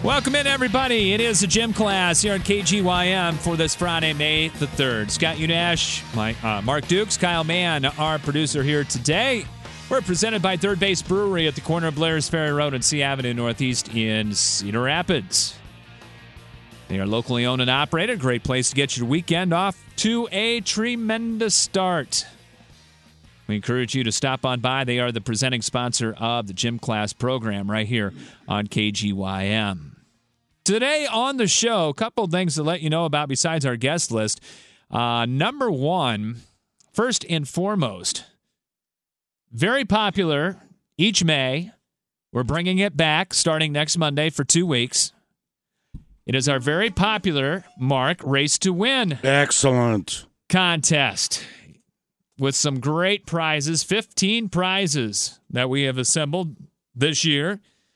Welcome in, everybody. It is a gym class here at KGYM for this Friday, May the 3rd. Scott Unash, Mark Dukes, Kyle Mann, our producer here today. We're presented by Third Base Brewery at the corner of Blair's Ferry Road and C Avenue Northeast in Cedar Rapids. They are locally owned and operated. Great place to get your weekend off to a tremendous start. We encourage you to stop on by. They are the presenting sponsor of the gym class program right here on KGYM. Today on the show, a couple of things to let you know about besides our guest list. Number one, first and foremost, very popular each May. We're bringing it back starting next Monday for 2 weeks. It is our very popular, Mark, Race to Win. Excellent. Contest with some great prizes, 15 prizes that we have assembled this year.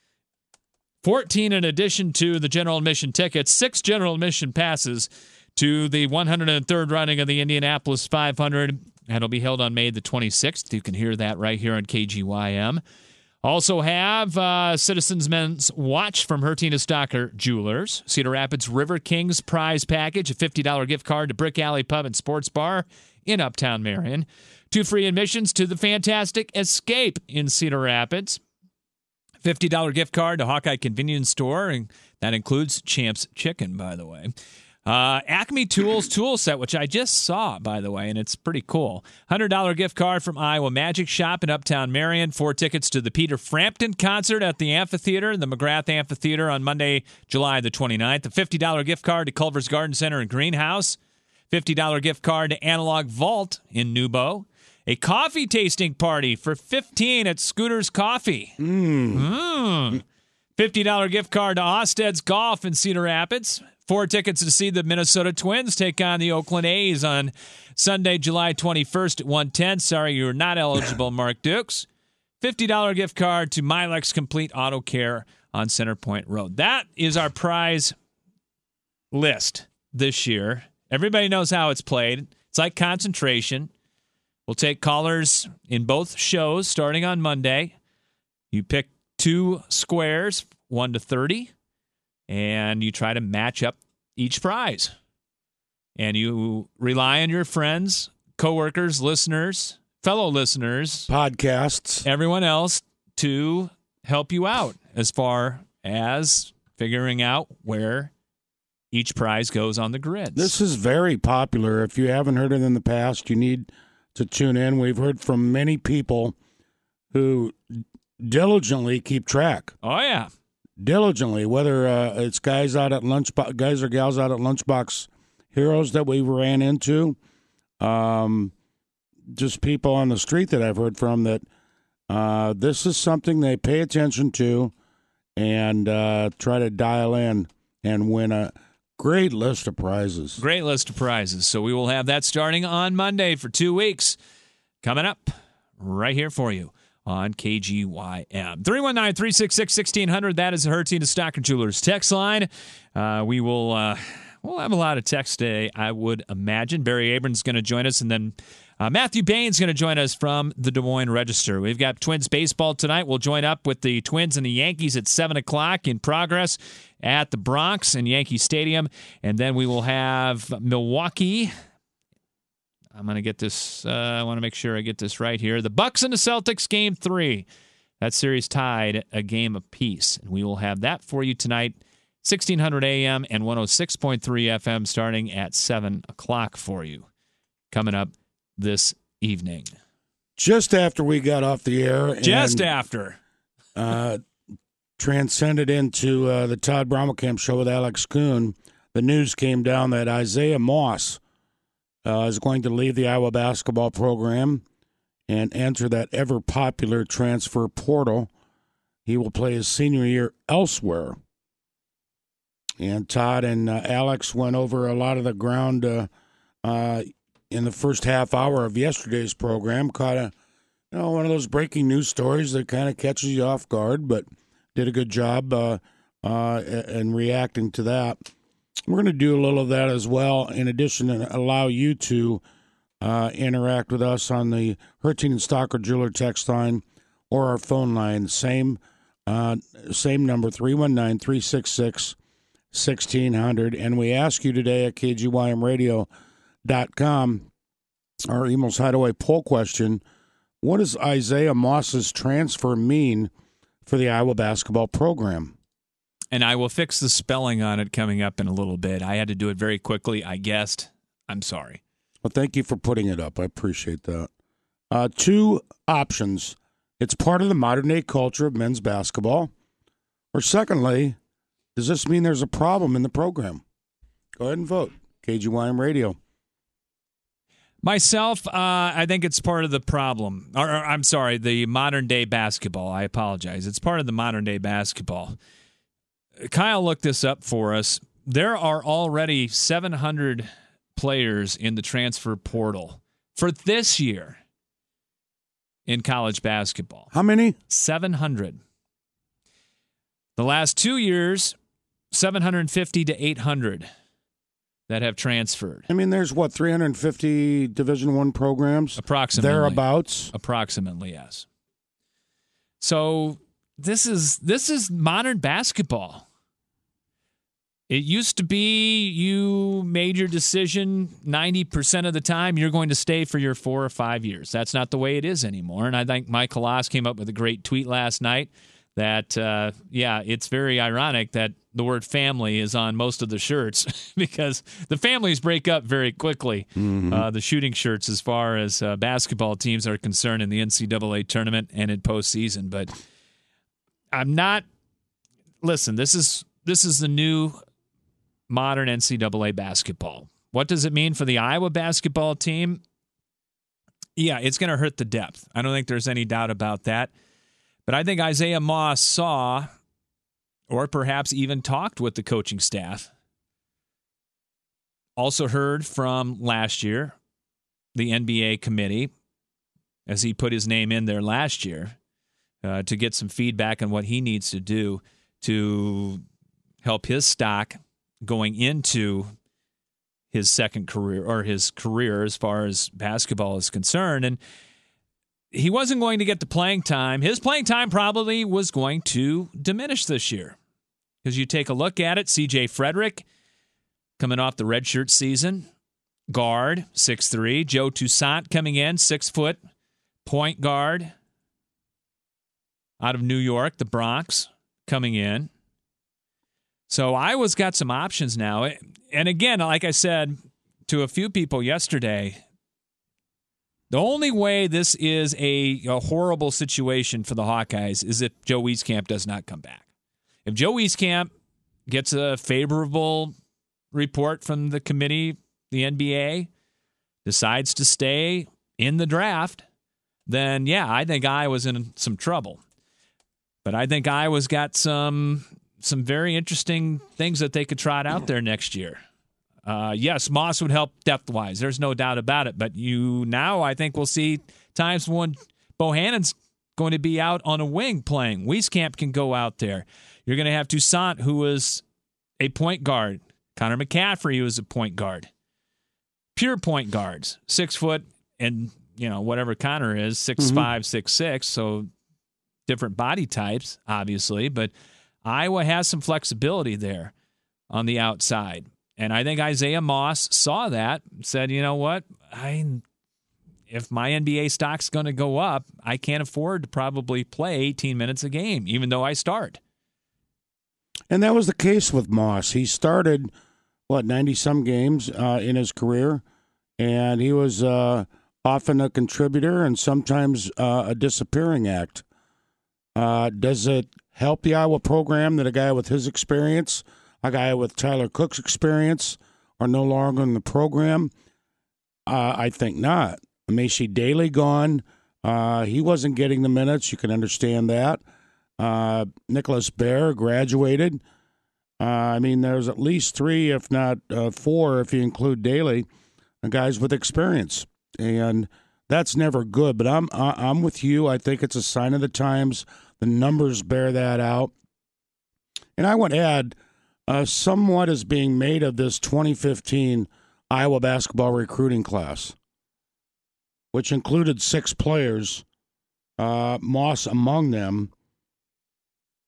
14 in addition to the general admission tickets, 6 general admission passes to the 103rd running of the Indianapolis 500. That'll be held on May the 26th. You can hear that right here on KGYM. Also have Citizens Men's Watch from Hertina Stocker Jewelers. Cedar Rapids River Kings prize package, a $50 gift card to Brick Alley Pub and Sports Bar in Uptown Marion. 2 free admissions to the Fantastic Escape in Cedar Rapids. $50 gift card to Hawkeye Convenience Store, and that includes Champ's Chicken, by the way. Acme Tools tool set, which I just saw, by the way, and it's pretty cool. $100 gift card from Iowa Magic Shop in Uptown Marion. 4 tickets to the Peter Frampton concert at the Amphitheater, the McGrath Amphitheater on Monday, July the 29th. A $50 gift card to Culver's Garden Center and Greenhouse. $50 gift card to Analog Vault in Newbo. A coffee tasting party for 15 at Scooter's Coffee. $50 gift card to Osted's Golf in Cedar Rapids. 4 tickets to see the Minnesota Twins take on the Oakland A's on Sunday, July 21st at 1:10. Sorry, you're not eligible, Mark Dukes. $50 gift card to Milex Complete Auto Care on Centerpoint Road. That is our prize list this year. Everybody knows how it's played. It's like concentration. We'll take callers in both shows starting on Monday. You pick 2 squares, 1 to 30, and you try to match up each prize. And you rely on your friends, coworkers, listeners, fellow listeners, podcasts, everyone else to help you out as far as figuring out where each prize goes on the grids. This is very popular. If you haven't heard it in the past, you need to tune in. We've heard from many people who diligently keep track. Oh, yeah. Diligently, whether it's guys or gals out at Lunchbox Heroes that we ran into, just people on the street that I've heard from that this is something they pay attention to and try to dial in and win a great list of prizes. Great list of prizes. So we will have that starting on Monday for 2 weeks. Coming up right here for you on KGYM. 319-366-1600. That is the Hertina Stocker Jewelers text line. We'll have a lot of text today, I would imagine. Barry Abrams is going to join us, and then Matthew Bain's going to join us from the Des Moines Register. We've got Twins baseball tonight. We'll join up with the Twins and the Yankees at 7 o'clock in progress at the Bronx and Yankee Stadium. And then we will have Milwaukee. I'm going to get this. I want to make sure I get this right here. The Bucks and the Celtics, Game 3. That series tied a game apiece. And we will have that for you tonight, 1600 AM and 106.3 FM, starting at 7 o'clock for you. Coming up this evening. Just after we got off the air. Just after. Transcended into the Todd Brommelkamp show with Alex Kuhn, the news came down that Isaiah Moss is going to leave the Iowa basketball program and enter that ever-popular transfer portal. He will play his senior year elsewhere. And Todd and Alex went over a lot of the ground in the first half hour of yesterday's program. Caught one of those breaking news stories that kind of catches you off guard, but did a good job in reacting to that. We're going to do a little of that as well, in addition, and allow you to interact with us on the Hertina Stocker Jeweler text line or our phone line. Same Same number, 319-366-1600. And we ask you today at kgymradio.com, our Emos Hideaway poll question, what does Isaiah Moss's transfer mean for the Iowa basketball program? And I will fix the spelling on it coming up in a little bit. I had to do it very quickly. I guessed. I'm sorry. Well, thank you for putting it up. I appreciate that. Two options. It's part of the modern-day culture of men's basketball. Or secondly, does this mean there's a problem in the program? Go ahead and vote. KGYM Radio. Myself, I think it's part of the problem. Or I'm sorry, the modern-day basketball. I apologize. It's part of the modern-day basketball. Kyle looked this up for us. There are already 700 players in the transfer portal for this year in college basketball. How many? 700. The last 2 years, 750 to 800 that have transferred. I mean, there's, 350 Division I programs? Approximately. Thereabouts? Approximately, yes. So this is modern basketball. It used to be you made your decision 90% of the time you're going to stay for your 4 or 5 years. That's not the way it is anymore. And I think Mike Halas came up with a great tweet last night that, it's very ironic that the word family is on most of the shirts because the families break up very quickly, the shooting shirts as far as basketball teams are concerned in the NCAA tournament and in postseason. But listen, this is the new modern NCAA basketball. What does it mean for the Iowa basketball team? Yeah, it's going to hurt the depth. I don't think there's any doubt about that. But I think Isaiah Moss saw, or perhaps even talked with the coaching staff, also heard from last year, the NBA committee, as he put his name in there last year, to get some feedback on what he needs to do to help his stock going into his second career, or his career as far as basketball is concerned. And he wasn't going to get the playing time. His playing time probably was going to diminish this year. Because you take a look at it, C.J. Frederick, coming off the redshirt season, guard, 6'3". Joe Toussaint coming in, 6 foot, point guard, out of New York, the Bronx, coming in. So Iowa's got some options now. And again, like I said to a few people yesterday, the only way this is a horrible situation for the Hawkeyes is if Joe Wieskamp does not come back. If Joe Wieskamp gets a favorable report from the committee, the NBA, decides to stay in the draft, then, I think Iowa's in some trouble. But I think Iowa's got some very interesting things that they could trot out there next year. Yes, Moss would help depth-wise. There's no doubt about it. But I think we'll see times when Bohannon's going to be out on a wing playing. Wieskamp can go out there. You're going to have Toussaint, who was a point guard. Connor McCaffrey, who was a point guard. Pure point guards. 6 foot and, whatever Connor is, 6'5", 6'6", so different body types, obviously. But Iowa has some flexibility there on the outside. And I think Isaiah Moss saw that, said, you know what, if my NBA stock's going to go up, I can't afford to probably play 18 minutes a game, even though I start. And that was the case with Moss. He started, 90-some games in his career, and he was often a contributor and sometimes a disappearing act. Does it help the Iowa program that a guy with his experience, a guy with Tyler Cook's experience, are no longer in the program? I think not. Macy Daly gone. He wasn't getting the minutes. You can understand that. Nicholas Baer graduated. There's at least 3, if not 4, if you include Daly, guys with experience. And that's never good. But I'm with you. I think it's a sign of the times. The numbers bear that out. And I would add, somewhat is being made of this 2015 Iowa basketball recruiting class, which included 6 players, Moss among them.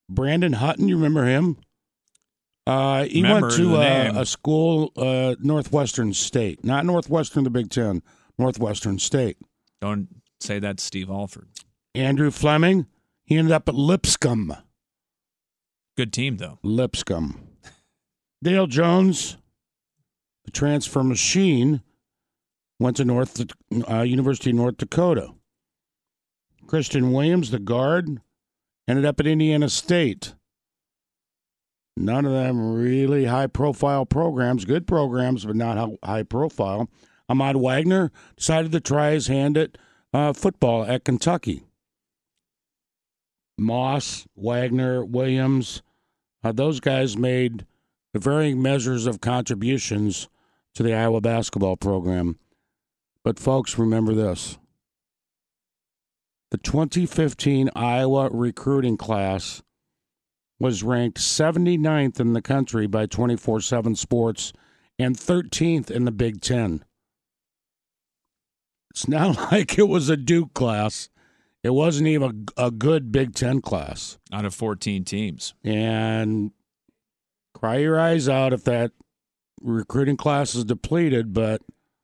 Brandon Hutton, you remember him? He went to a school, Northwestern State. Not Northwestern, the Big Ten. Northwestern State. Don't say that's Steve Alford. Andrew Fleming, he ended up at Lipscomb. Good team, though. Lipscomb. Dale Jones, the transfer machine, went to University of North Dakota. Christian Williams, the guard, ended up at Indiana State. None of them really high-profile programs. Good programs, but not high-profile. Ahmad Wagner decided to try his hand at football at Kentucky. Moss, Wagner, Williams, those guys made varying measures of contributions to the Iowa basketball program. But, folks, remember this. The 2015 Iowa recruiting class was ranked 79th in the country by 24/7 Sports and 13th in the Big Ten. It's not like it was a Duke class. It wasn't even a good Big Ten class. Out of 14 teams. And cry your eyes out if that recruiting class is depleted, but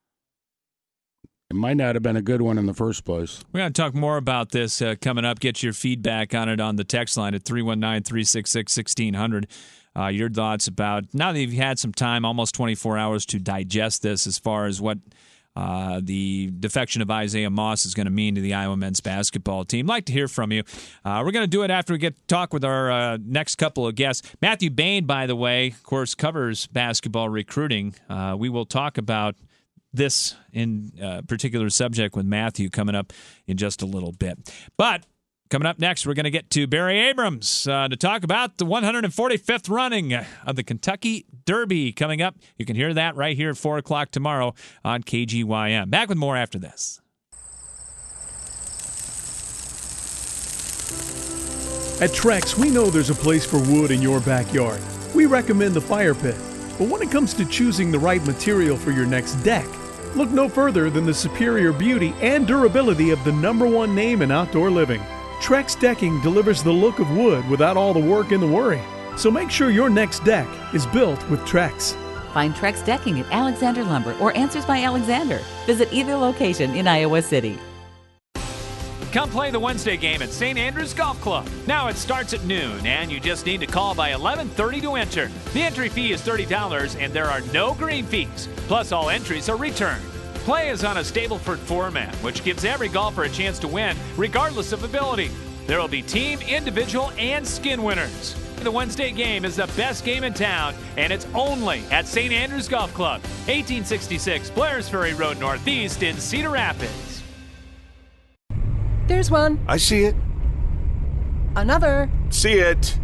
it might not have been a good one in the first place. We're going to talk more about this coming up. Get your feedback on it on the text line at 319-366-1600. Your thoughts about, now that you've had some time, almost 24 hours to digest this, as far as what the defection of Isaiah Moss is going to mean to the Iowa men's basketball team. I'd like to hear from you. We're going to do it after we get to talk with our next couple of guests. Matthew Bain, by the way, of course, covers basketball recruiting. We will talk about this in particular subject with Matthew coming up in just a little bit. But coming up next, we're going to get to Barry Abrams to talk about the 145th running of the Kentucky Derby coming up. You can hear that right here at 4 o'clock tomorrow on KGYM. Back with more after this. At Trex, we know there's a place for wood in your backyard. We recommend the fire pit. But when it comes to choosing the right material for your next deck, look no further than the superior beauty and durability of the #1 name in outdoor living. Trex Decking delivers the look of wood without all the work and the worry. So make sure your next deck is built with Trex. Find Trex Decking at Alexander Lumber or Answers by Alexander. Visit either location in Iowa City. Come play the Wednesday game at St. Andrews Golf Club. Now it starts at noon, and you just need to call by 11:30 to enter. The entry fee is $30, and there are no green fees. Plus, all entries are returned. Play is on a Stableford format, which gives every golfer a chance to win, regardless of ability. There will be team, individual, and skin winners. The Wednesday game is the best game in town, and it's only at St. Andrews Golf Club, 1866 Blair's Ferry Road Northeast in Cedar Rapids. There's one. I see it. Another. See it.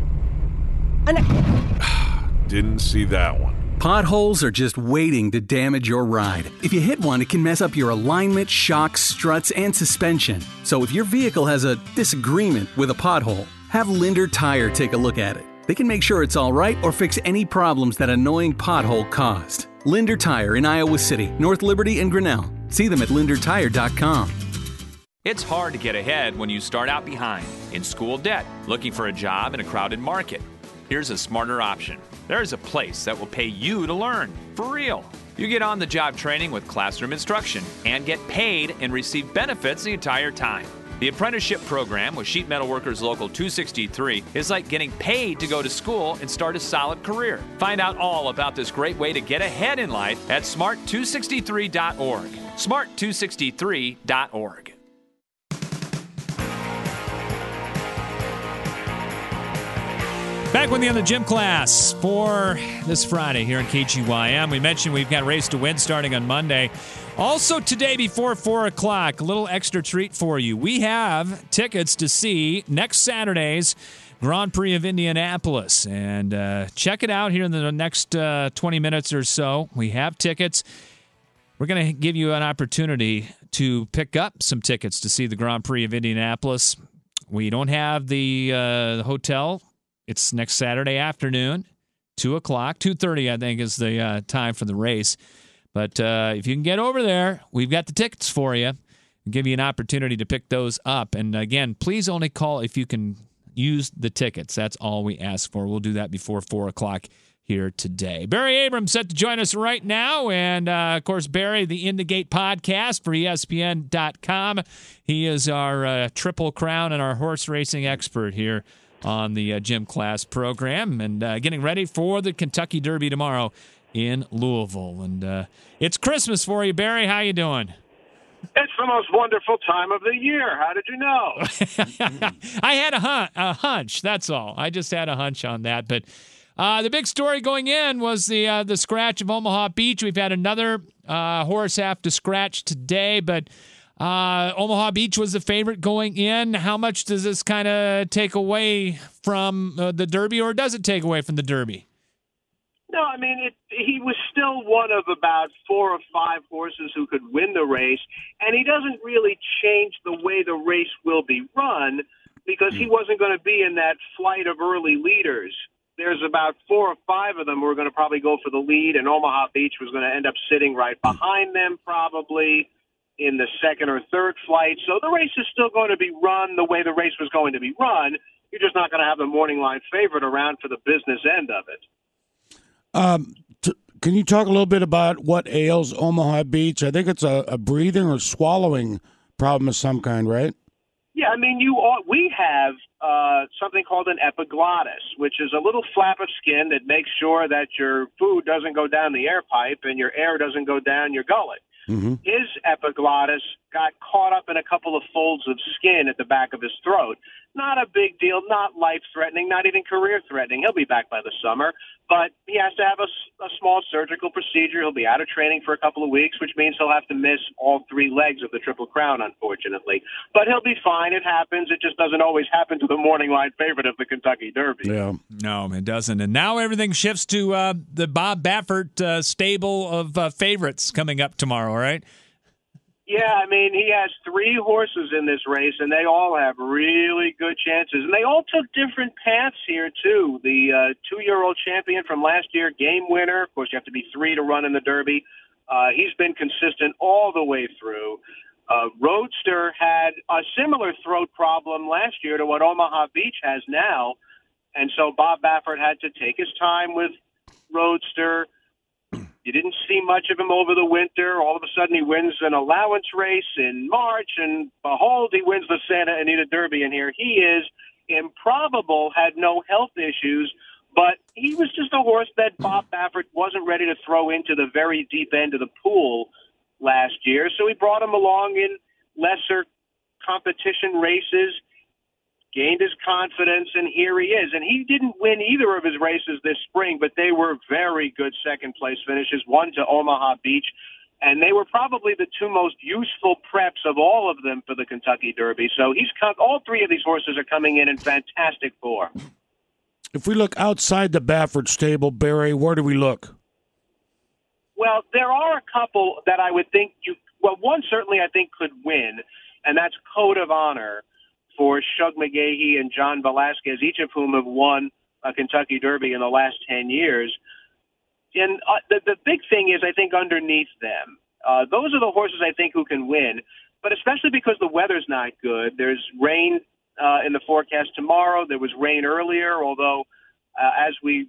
Didn't see that one. Potholes are just waiting to damage your ride. If you hit one, it can mess up your alignment, shocks, struts, and suspension. So if your vehicle has a disagreement with a pothole, have Linder Tire take a look at it. They can make sure it's all right or fix any problems that annoying pothole caused. Linder Tire in Iowa City, North Liberty, and Grinnell. See them at lindertire.com. It's hard to get ahead when you start out behind, in school debt, looking for a job in a crowded market. Here's a smarter option. There's a place that will pay you to learn, for real. You get on-the-job training with classroom instruction and get paid and receive benefits the entire time. The apprenticeship program with Sheet Metal Workers Local 263 is like getting paid to go to school and start a solid career. Find out all about this great way to get ahead in life at smart263.org. smart263.org. Back with you on the gym class for this Friday here on KGYM. We mentioned we've got Race to Win starting on Monday. Also today before 4 o'clock, a little extra treat for you. We have tickets to see next Saturday's Grand Prix of Indianapolis. And check it out here in the next 20 minutes or so. We have tickets. We're going to give you an opportunity to pick up some tickets to see the Grand Prix of Indianapolis. We don't have the hotel. It's next Saturday afternoon, 2 o'clock. 2:30, I think, is the time for the race. But if you can get over there, we've got the tickets for you and give you an opportunity to pick those up. And, again, please only call if you can use the tickets. That's all we ask for. We'll do that before 4 o'clock here today. Barry Abrams set to join us right now. And, of course, Barry, the In the Gate podcast for ESPN.com. He is our Triple Crown and our horse racing expert here on the Gym Class program, and getting ready for the Kentucky Derby tomorrow in Louisville. And it's Christmas for you, Barry. How you doing? It's the most wonderful time of the year. How did you know? I had a hunch. That's all. I just had a hunch on that. But the big story going in was the scratch of Omaha Beach. We've had another horse have to scratch today, but Omaha Beach was the favorite going in. How much does this kind of take away from the Derby, or does it take away from the Derby? No, I mean, he was still one of about 4 or 5 horses who could win the race, and he doesn't really change the way the race will be run because he wasn't going to be in that flight of early leaders. There's about 4 or 5 of them who are going to probably go for the lead, and Omaha Beach was going to end up sitting right behind them probably in the second or third flight. So the race is still going to be run the way the race was going to be run. You're just not going to have the morning line favorite around for the business end of it. Can you talk a little bit about what ails Omaha Beach? I think it's a breathing or swallowing problem of some kind, right? Yeah, I mean, we have something called an epiglottis, which is a little flap of skin that makes sure that your food doesn't go down the air pipe and your air doesn't go down your gullet. Mm-hmm. His epiglottis got caught up in a couple of folds of skin at the back of his throat. Not a big deal, not life-threatening, not even career-threatening. He'll be back by the summer, but he has to have a small surgical procedure. He'll be out of training for a couple of weeks, which means he'll have to miss all 3 legs of the Triple Crown, unfortunately. But he'll be fine. It happens. It just doesn't always happen to the morning line favorite of the Kentucky Derby. Yeah. No, it doesn't. And now everything shifts to the Bob Baffert stable of favorites coming up tomorrow, right? Yeah, I mean, he has 3 horses in this race, and they all have really good chances. And they all took different paths here, too. The 2-year-old champion from last year, Game Winner. Of course, you have to be 3 to run in the Derby. He's been consistent all the way through. Roadster had a similar throat problem last year to what Omaha Beach has now. And so Bob Baffert had to take his time with Roadster. You didn't see much of him over the winter. All of a sudden, he wins an allowance race in March, and behold, he wins the Santa Anita Derby. And here he is, improbable, had no health issues, but he was just a horse that Bob Baffert wasn't ready to throw into the very deep end of the pool last year. So he brought him along in lesser competition races, gained his confidence, and here he is. And he didn't win either of his races this spring, but they were very good second-place finishes, one to Omaha Beach, and they were probably the 2 most useful preps of all of them for the Kentucky Derby. So all 3 of these horses are coming in fantastic form. If we look outside the Baffert stable, Barry, where do we look? Well, there are a couple that I would think one certainly I think could win, and that's Code of Honor for Shug McGahee and John Velasquez, each of whom have won a Kentucky Derby in the last 10 years. And the big thing is, I think, underneath them. Those are the horses I think who can win, but especially because the weather's not good. There's rain in the forecast tomorrow. There was rain earlier, although as we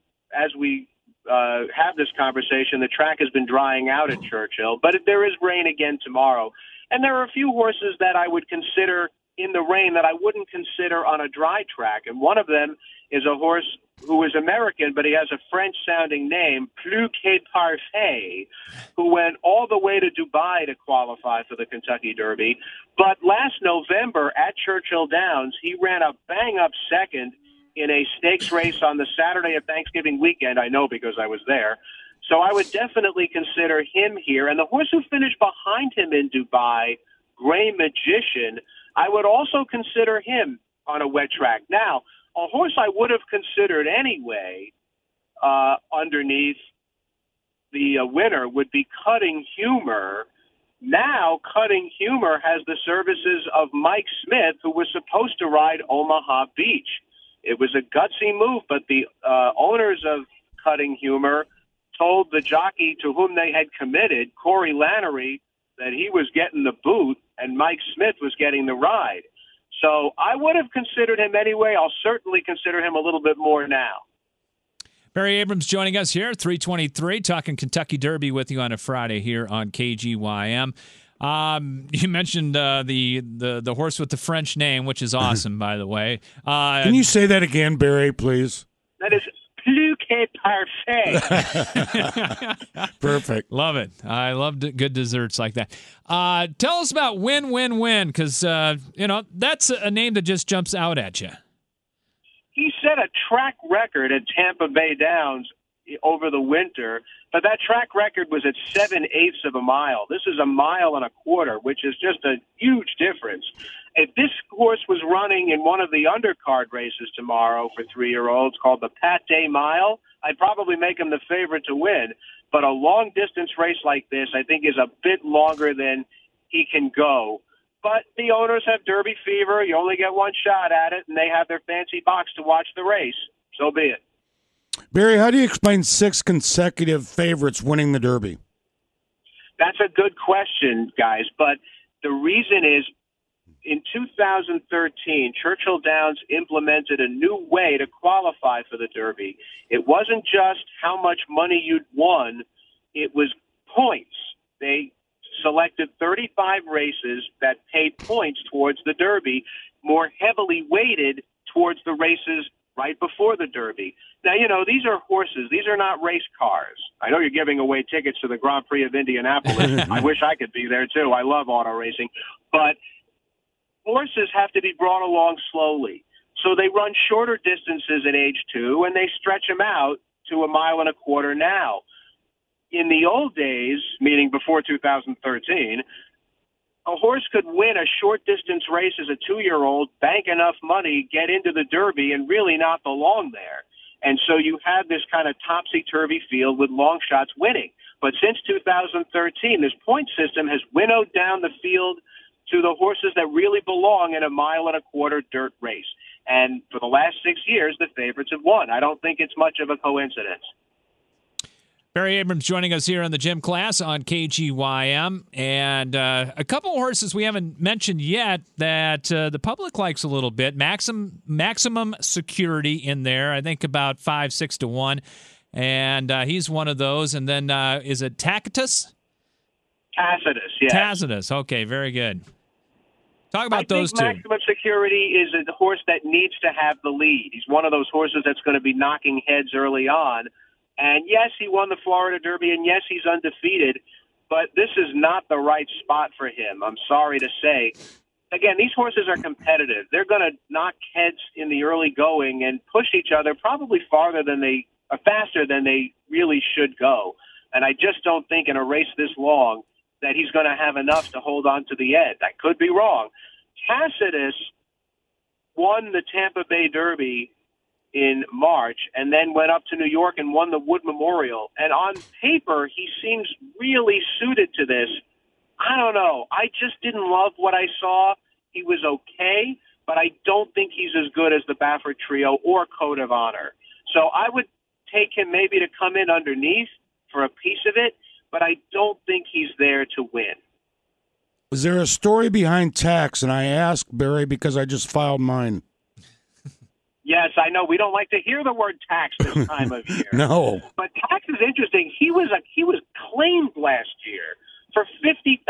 have this conversation, the track has been drying out at Churchill. But there is rain again tomorrow. And there are a few horses that I would consider in the rain that I wouldn't consider on a dry track. And one of them is a horse who is American, but he has a French-sounding name, Plus que Parfait, who went all the way to Dubai to qualify for the Kentucky Derby. But last November at Churchill Downs, he ran a bang-up second in a stakes race on the Saturday of Thanksgiving weekend. I know because I was there. So I would definitely consider him here. And the horse who finished behind him in Dubai, Gray Magician, I would also consider him on a wet track. Now, a horse I would have considered anyway underneath the winner would be Cutting Humor. Now, Cutting Humor has the services of Mike Smith, who was supposed to ride Omaha Beach. It was a gutsy move, but the owners of Cutting Humor told the jockey to whom they had committed, Corey Lannery, that he was getting the boot and Mike Smith was getting the ride. So I would have considered him anyway. I'll certainly consider him a little bit more now. Barry Abrams joining us here, 323, talking Kentucky Derby with you on a Friday here on KGYM. You mentioned the horse with the French name, which is awesome, by the way. Can you say that again, Barry, please? That is plus que parfait. Perfect. Love it. I love good desserts like that. Tell us about Win, Win, Win, because, that's a name that just jumps out at you. He set a track record at Tampa Bay Downs over the winter, but that track record was at 7/8 of a mile. This is 1.25 miles, which is just a huge difference. If this horse was running in one of the undercard races tomorrow for 3-year-olds called the Pate Mile, I'd probably make him the favorite to win. But a long-distance race like this, I think, is a bit longer than he can go. But the owners have Derby fever. You only get one shot at it, and they have their fancy box to watch the race. So be it. Barry, how do you explain 6 consecutive favorites winning the Derby? That's a good question, guys. But the reason is, in 2013, Churchill Downs implemented a new way to qualify for the Derby. It wasn't just how much money you'd won. It was points. They selected 35 races that paid points towards the Derby, more heavily weighted towards the races right before the Derby. Now, these are horses. These are not race cars. I know you're giving away tickets to the Grand Prix of Indianapolis. I wish I could be there, too. I love auto racing. But horses have to be brought along slowly. So they run shorter distances at age 2, and they stretch them out to 1.25 miles now. In the old days, meaning before 2013, a horse could win a short-distance race as a 2-year-old, bank enough money, get into the Derby, and really not belong there. And so you had this kind of topsy-turvy field with long shots winning. But since 2013, this point system has winnowed down the field to the horses that really belong in a 1.25 mile dirt race. And for the last 6 years, the favorites have won. I don't think it's much of a coincidence. Barry Abrams joining us here on the Gym Class on KGYM. And a couple of horses we haven't mentioned yet that the public likes a little bit. Maximum Security in there, I think about 5-6 to 1. And he's one of those. And then is it Tacitus? Tacitus, yes. Tacitus, okay, very good. Talk about those two. Maximum Security is a horse that needs to have the lead. He's one of those horses that's going to be knocking heads early on. And yes, he won the Florida Derby, and yes, he's undefeated, but this is not the right spot for him, I'm sorry to say. Again, these horses are competitive. They're going to knock heads in the early going and push each other probably faster than they really should go. And I just don't think in a race this long that he's going to have enough to hold on to the end. I could be wrong. Tacitus won the Tampa Bay Derby in March and then went up to New York and won the Wood Memorial. And on paper, he seems really suited to this. I don't know. I just didn't love what I saw. He was okay, but I don't think he's as good as the Baffert Trio or Code of Honor. So I would take him maybe to come in underneath for a piece of it, but I don't think he's there to win. Is there a story behind tax? And I ask, Barry, because I just filed mine. Yes, I know. We don't like to hear the word tax this time of year. No. But tax is interesting. He was claimed last year for $50,000.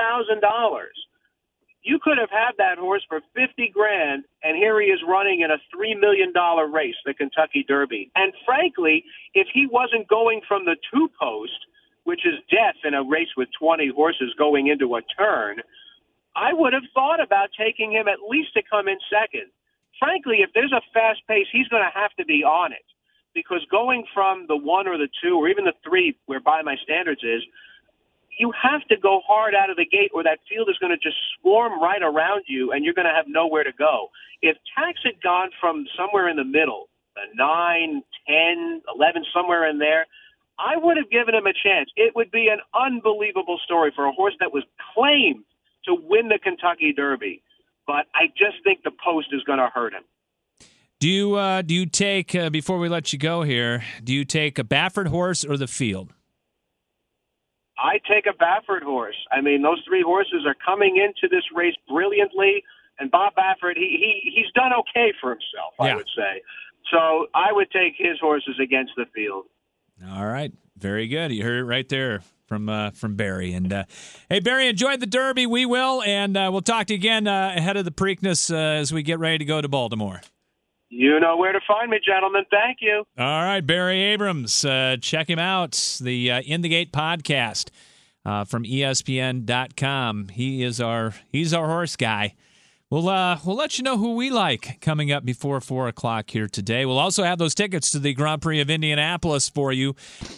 You could have had that horse for $50,000, and here he is running in a $3 million race, the Kentucky Derby. And frankly, if he wasn't going from the 2-post, which is death in a race with 20 horses going into a turn, I would have thought about taking him at least to come in second. Frankly, if there's a fast pace, he's going to have to be on it, because going from the 1 or the 2 or even the 3, where By My Standards is, you have to go hard out of the gate or that field is going to just swarm right around you and you're going to have nowhere to go. If Tax had gone from somewhere in the middle, 9, 10, 11, somewhere in there, I would have given him a chance. It would be an unbelievable story for a horse that was claimed to win the Kentucky Derby. But I just think the post is going to hurt him. Do you take, before we let you go here, do you take a Baffert horse or the field? I take a Baffert horse. I mean, those 3 horses are coming into this race brilliantly. And Bob Baffert, he's done okay for himself, I would say. So I would take his horses against the field. All right. Very good. You heard it right there from Barry. And, hey, Barry, enjoy the Derby. We will. And we'll talk to you again ahead of the Preakness as we get ready to go to Baltimore. You know where to find me, gentlemen. Thank you. All right, Barry Abrams. Check him out, the In the Gate podcast from ESPN.com. He's our horse guy. We'll let you know who we like coming up before 4 o'clock here today. We'll also have those tickets to the Grand Prix of Indianapolis for you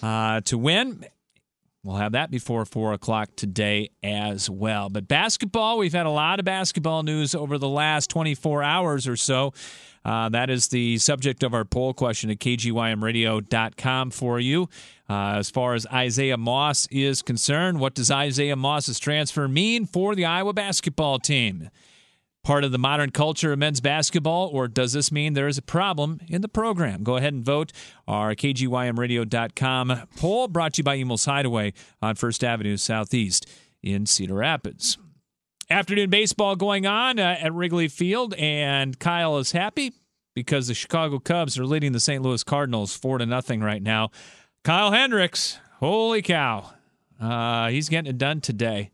to win. We'll have that before 4 o'clock today as well. But basketball, we've had a lot of basketball news over the last 24 hours or so. That is the subject of our poll question at kgymradio.com for you. As far as Isaiah Moss is concerned, what does Isaiah Moss's transfer mean for the Iowa basketball team? Part of the modern culture of men's basketball, or does this mean there is a problem in the program? Go ahead and vote. Our kgymradio.com poll brought to you by Emil's Hideaway on First Avenue Southeast in Cedar Rapids. Afternoon baseball going on at Wrigley Field, and Kyle is happy because the Chicago Cubs are leading the St. Louis Cardinals 4-0 right now. Kyle Hendricks, holy cow, he's getting it done today.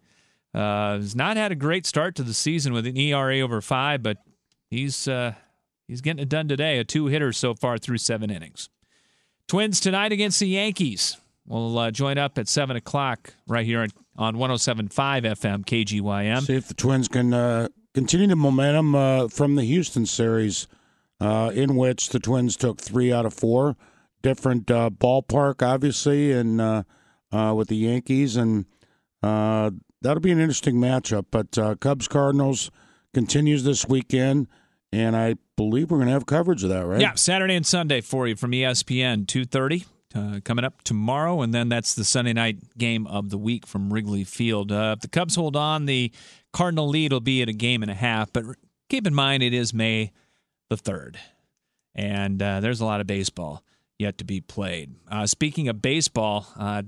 Has not had a great start to the season with an ERA over 5, but he's getting it done today. A 2-hitter so far through 7 innings. Twins tonight against the Yankees. We'll join up at 7 o'clock right here on 107.5 FM KGYM. See if the Twins can continue the momentum from the Houston series, in which the Twins took 3 out of 4. Different ballpark, obviously, and with the Yankees, and that'll be an interesting matchup. But Cubs-Cardinals continues this weekend, and I believe we're going to have coverage of that, right? Yeah, Saturday and Sunday for you from ESPN, 2:30. Coming up tomorrow, and then that's the Sunday night game of the week from Wrigley Field. If the Cubs hold on, the Cardinal lead will be at a 1.5 games, but keep in mind it is May the 3rd, and there's a lot of baseball yet to be played. Speaking of baseball,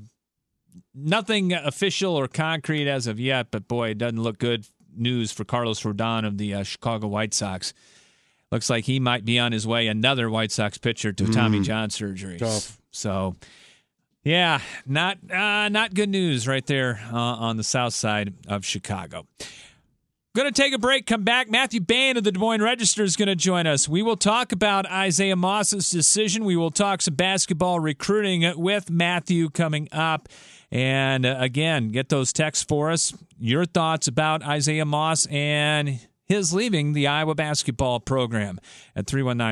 nothing official or concrete as of yet, but boy, it doesn't look good news for Carlos Rodon of the Chicago White Sox. Looks like he might be on his way, another White Sox pitcher, to Tommy John surgery. Tough. So, yeah, not good news right there on the south side of Chicago. Going to take a break, come back. Matthew Bain of the Des Moines Register is going to join us. We will talk about Isaiah Moss's decision. We will talk some basketball recruiting with Matthew coming up. And again, get those texts for us. Your thoughts about Isaiah Moss and his leaving the Iowa basketball program at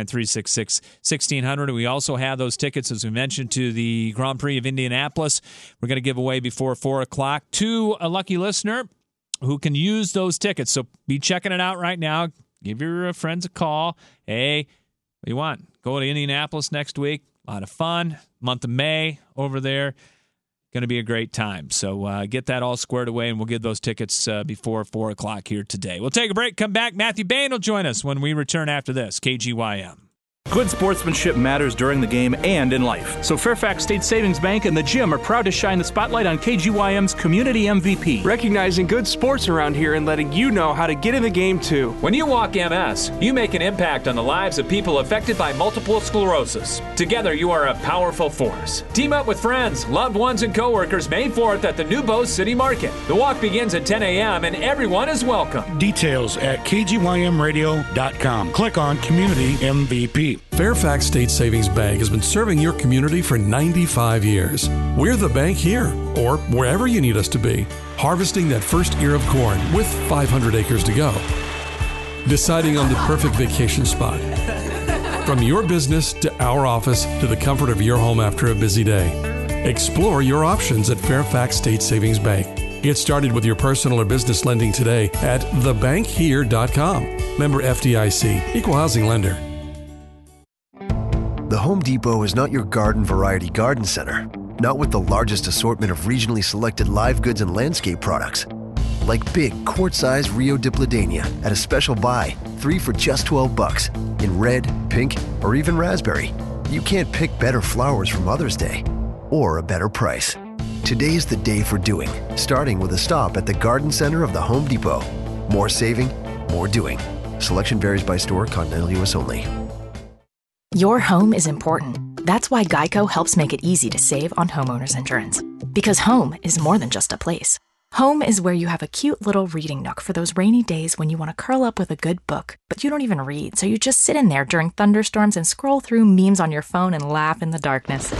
319-366-1600. We also have those tickets, as we mentioned, to the Grand Prix of Indianapolis. We're going to give away before 4 o'clock to a lucky listener who can use those tickets. So be checking it out right now. Give your friends a call. Hey, what do you want? Go to Indianapolis next week. A lot of fun. Month of May over there. Going to be a great time. So get that all squared away, and we'll give those tickets before 4 o'clock here today. We'll take a break, come back. Matthew Bain will join us when we return after this. KGYM. Good sportsmanship matters during the game and in life. So Fairfax State Savings Bank and the Gym are proud to shine the spotlight on KGYM's Community MVP. Recognizing good sports around here and letting you know how to get in the game too. When you walk MS, you make an impact on the lives of people affected by multiple sclerosis. Together, you are a powerful force. Team up with friends, loved ones, and coworkers May 4th at the New Bose City Market. The walk begins at 10 a.m. and everyone is welcome. Details at kgymradio.com. Click on Community MVP. Fairfax State Savings Bank has been serving your community for 95 years. We're the bank here, or wherever you need us to be, harvesting that first ear of corn with 500 acres to go. Deciding on the perfect vacation spot. From your business to our office to the comfort of your home after a busy day. Explore your options at Fairfax State Savings Bank. Get started with your personal or business lending today at thebankhere.com. Member FDIC, Equal Housing Lender. The Home Depot is not your garden variety garden center. Not with the largest assortment of regionally selected live goods and landscape products. Like big quart-size Rio Dipladenia at a special buy, 3 for just $12 in red, pink, or even raspberry. You can't pick better flowers for Mother's Day or a better price. Today's the day for doing, starting with a stop at the garden center of the Home Depot. More saving, more doing. Selection varies by store, continental U.S. only. Your home is important. That's why Geico helps make it easy to save on homeowners insurance. Because home is more than just a place. Home is where you have a cute little reading nook for those rainy days when you want to curl up with a good book, but you don't even read, so you just sit in there during thunderstorms and scroll through memes on your phone and laugh in the darkness.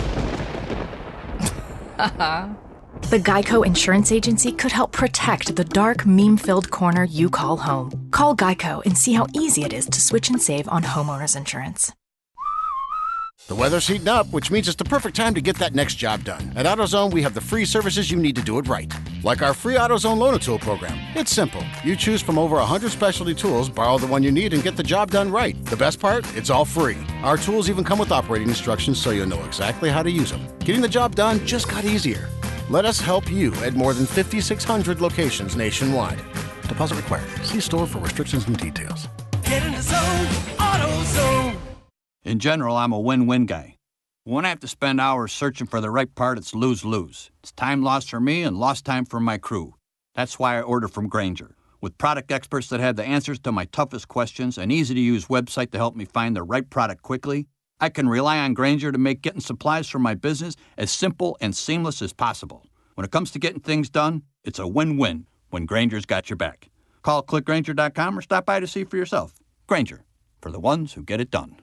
The Geico Insurance Agency could help protect the dark, meme-filled corner you call home. Call Geico and see how easy it is to switch and save on homeowners insurance. The weather's heating up, which means it's the perfect time to get that next job done. At AutoZone, we have the free services you need to do it right. Like our free AutoZone Loan-A-Tool program. It's simple. You choose from over 100 specialty tools, borrow the one you need, and get the job done right. The best part? It's all free. Our tools even come with operating instructions so you'll know exactly how to use them. Getting the job done just got easier. Let us help you at more than 5,600 locations nationwide. Deposit required. See store for restrictions and details. Get in the zone, AutoZone. In general, I'm a win-win guy. When I have to spend hours searching for the right part, it's lose-lose. It's time lost for me and lost time for my crew. That's why I order from Grainger. With product experts that have the answers to my toughest questions, an easy-to-use website to help me find the right product quickly, I can rely on Grainger to make getting supplies for my business as simple and seamless as possible. When it comes to getting things done, it's a win-win when Grainger's got your back. Call clickgrainger.com or stop by to see for yourself. Grainger, for the ones who get it done.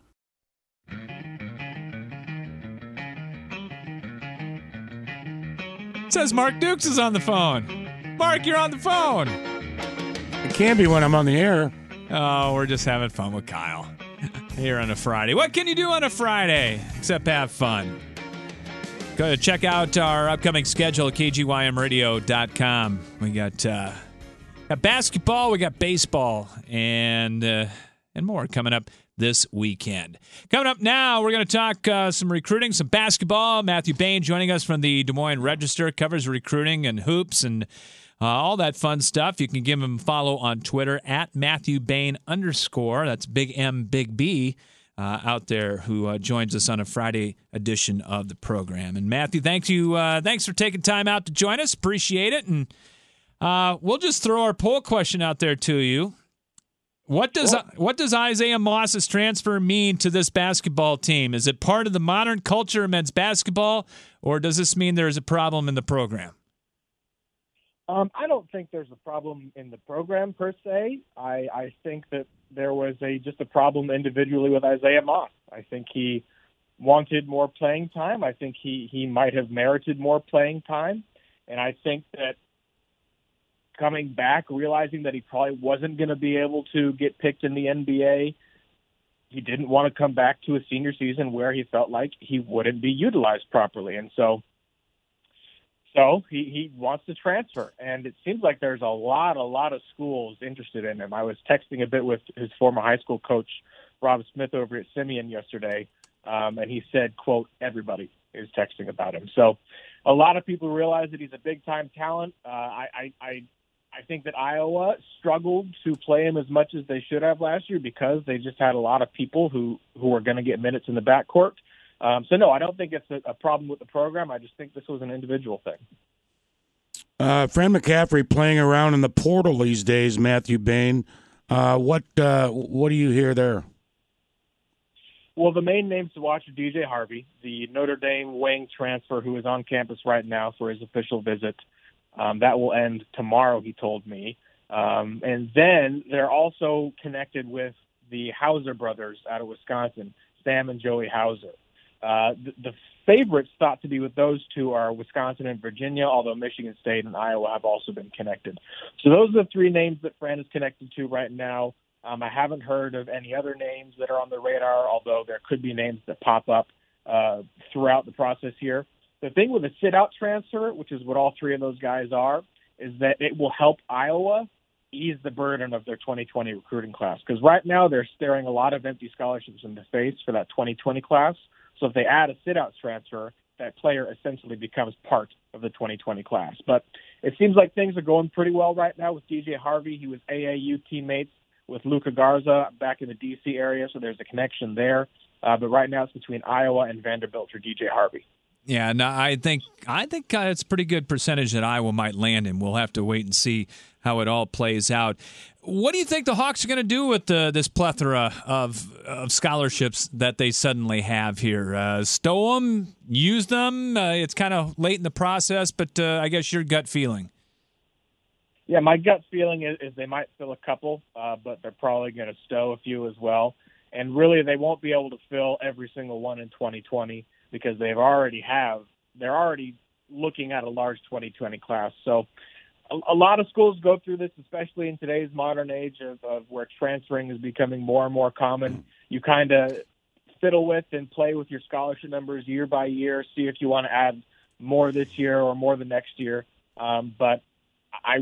It says Mark Dukes is on the phone. Mark, you're on the phone. It can be when I'm on the air. Oh, we're just having fun with Kyle here on a Friday. What can you do on a Friday except have fun? Go to check out our upcoming schedule at kgymradio.com. We got basketball, we got baseball, and more coming up this weekend. Coming up now, we're going to talk some recruiting, some basketball. Matthew Bain joining us from the Des Moines Register, covers recruiting and hoops and all that fun stuff. You can give him a follow on Twitter at @MatthewBain_. That's Big M, Big B out there who joins us on a Friday edition of the program. And Matthew, thanks for taking time out to join us. Appreciate it. And we'll just throw our poll question out there to you. What does Isaiah Moss's transfer mean to this basketball team? Is it part of the modern culture of men's basketball, or does this mean there's a problem in the program? I don't think there's a problem in the program per se. I think that there was just a problem individually with Isaiah Moss. I think he wanted more playing time. I think he might have merited more playing time. And I think that coming back, realizing that he probably wasn't going to be able to get picked in the NBA, he didn't want to come back to a senior season where he felt like he wouldn't be utilized properly. And so he wants to transfer. And it seems like there's a lot of schools interested in him. I was texting a bit with his former high school coach, Rob Smith, over at Simeon yesterday, and he said, quote, everybody is texting about him. So a lot of people realize that he's a big-time talent. I think that Iowa struggled to play him as much as they should have last year because they just had a lot of people who were going to get minutes in the backcourt. So, no, I don't think it's a problem with the program. I just think this was an individual thing. Fran McCaffrey playing around in the portal these days, Matthew Bain. What do you hear there? Well, the main names to watch are DJ Harvey, the Notre Dame wing transfer who is on campus right now for his official visit. That will end tomorrow, he told me. And then they're also connected with the Hauser brothers out of Wisconsin, Sam and Joey Hauser. The favorites thought to be with those two are Wisconsin and Virginia, although Michigan State and Iowa have also been connected. So those are the three names that Fran is connected to right now. I haven't heard of any other names that are on the radar, although there could be names that pop up throughout the process here. The thing with a sit-out transfer, which is what all three of those guys are, is that it will help Iowa ease the burden of their 2020 recruiting class. Because right now they're staring a lot of empty scholarships in the face for that 2020 class. So if they add a sit-out transfer, that player essentially becomes part of the 2020 class. But it seems like things are going pretty well right now with DJ Harvey. He was AAU teammates with Luka Garza back in the D.C. area, so there's a connection there. But right now it's between Iowa and Vanderbilt for DJ Harvey. Yeah, no, I think it's a pretty good percentage that Iowa might land him. We'll have to wait and see how it all plays out. What do you think the Hawks are going to do with this plethora of scholarships that they suddenly have here? Stow them, use them? It's kind of late in the process, but I guess your gut feeling. Yeah, my gut feeling is they might fill a couple, but they're probably going to stow a few as well. And really, they won't be able to fill every single one in 2020 because they're already looking at a large 2020 class. So a lot of schools go through this, especially in today's modern age of where transferring is becoming more and more common. You kind of fiddle with and play with your scholarship numbers year by year, see if you want to add more this year or more the next year. But I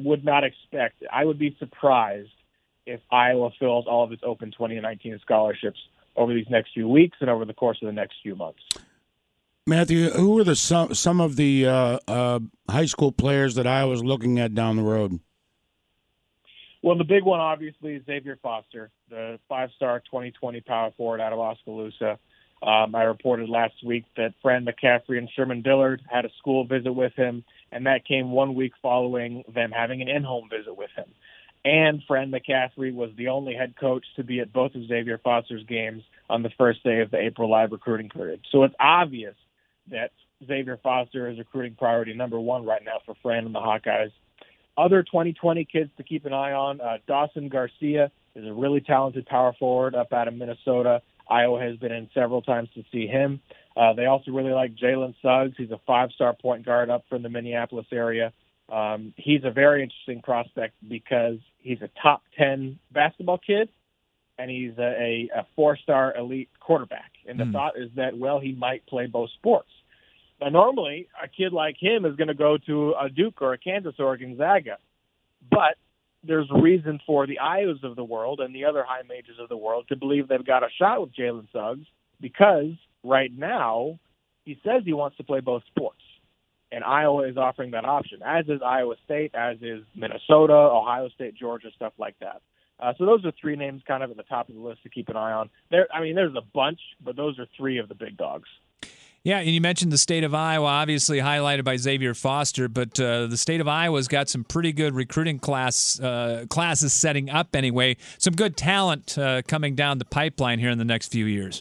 would be surprised if Iowa fills all of its open 2019 scholarships over these next few weeks and over the course of the next few months. Matthew, who are some of the high school players that Iowa's looking at down the road? Well, the big one, obviously, is Xavier Foster, the 5-star 2020 power forward out of Oskaloosa. I reported last week that Fran McCaffrey and Sherman Dillard had a school visit with him, and that came 1 week following them having an in-home visit with him. And Fran McCaffrey was the only head coach to be at both of Xavier Foster's games on the first day of the April live recruiting period. So it's obvious that Xavier Foster is recruiting priority number one right now for Fran and the Hawkeyes. Other 2020 kids to keep an eye on, Dawson Garcia is a really talented power forward up out of Minnesota. Iowa has been in several times to see him. They also really like Jalen Suggs. He's a 5-star point guard up from the Minneapolis area. He's a very interesting prospect because he's a top 10 basketball kid, and he's a 4-star elite quarterback. And the thought is that, well, he might play both sports. Now, normally, a kid like him is going to go to a Duke or a Kansas or a Gonzaga. But there's reason for the Iowas of the world and the other high majors of the world to believe they've got a shot with Jalen Suggs because right now he says he wants to play both sports. And Iowa is offering that option, as is Iowa State, as is Minnesota, Ohio State, Georgia, stuff like that. So those are three names kind of at the top of the list to keep an eye on. There's a bunch, but those are three of the big dogs. Yeah, and you mentioned the state of Iowa, obviously highlighted by Xavier Foster, but the state of Iowa's got some pretty good recruiting classes setting up anyway. Some good talent coming down the pipeline here in the next few years.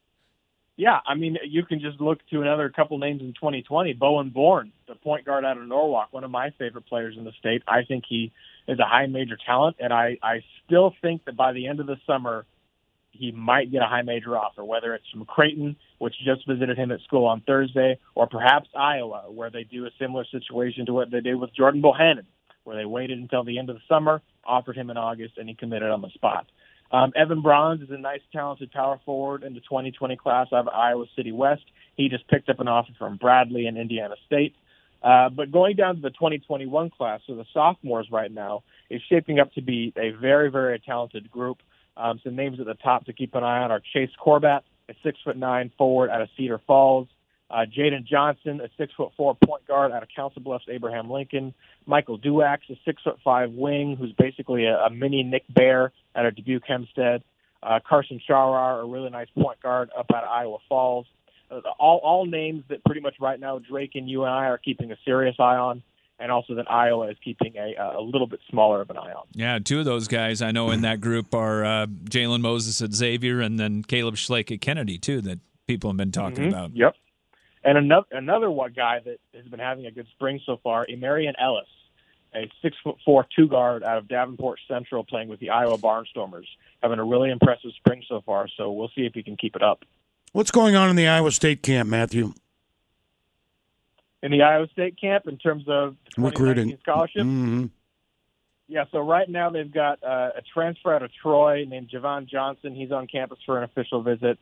Yeah, you can just look to another couple names in 2020. Bowen Bourne, the point guard out of Norwalk, one of my favorite players in the state. I think he is a high major talent, and I still think that by the end of the summer, he might get a high major offer, whether it's from Creighton, which just visited him at school on Thursday, or perhaps Iowa, where they do a similar situation to what they did with Jordan Bohannon, where they waited until the end of the summer, offered him in August, and he committed on the spot. Evan Bronze is a nice, talented power forward in the 2020 class out of Iowa City West. He just picked up an offer from Bradley and Indiana State. But going down to the 2021 class, so the sophomores right now, is shaping up to be a very, very talented group. Some names at the top to keep an eye on are Chase Corbat, a 6'9" forward out of Cedar Falls. Jaden Johnson, a 6'4" point guard out of Council Bluffs Abraham Lincoln. Michael Duax, a 6'5" wing, who's basically a mini Nick Bear out of Dubuque Hempstead. Carson Sharar, a really nice point guard up out of Iowa Falls. All names that pretty much right now Drake and you and I are keeping a serious eye on, and also that Iowa is keeping a little bit smaller of an eye on. Yeah, two of those guys I know in that group are Jalen Moses at Xavier and then Caleb Schlake at Kennedy, too, that people have been talking about. Yep. And another one guy that has been having a good spring so far, Emarian Ellis, a 6'4" two-guard out of Davenport Central playing with the Iowa Barnstormers, having a really impressive spring so far, so we'll see if he can keep it up. What's going on in the Iowa State camp, Matthew? In the Iowa State camp, in terms of recruiting scholarship? Mm-hmm. Yeah, so right now they've got a transfer out of Troy named Javon Johnson. He's on campus for an official visit.